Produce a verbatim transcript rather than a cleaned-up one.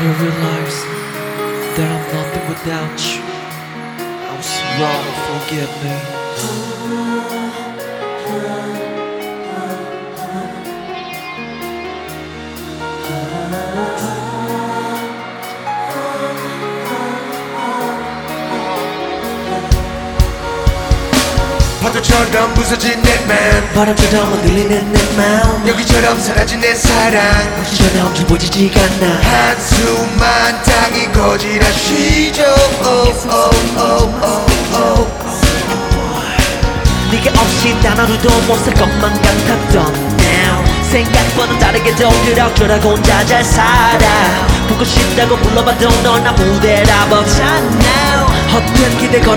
Finally realize that I'm nothing without you. I was wrong, forgive me. 파도처럼 부서진 내 맘, 바람처럼 흔들리는 내 마음, 여기처럼 사라진 내 사랑, 전혀 기뻐지지가 않아. 한숨만 땅이 거지라 쉬죠. oh, oh, oh, oh, oh. 네가 없이 단 하루도 못 살 것만 같았던 now 생각보다 다르게도 그럭저럭 혼자 잘 살아. 보고 싶다고 불러봐도 넌 아무데나 없잖아. 헛된 기대 걸어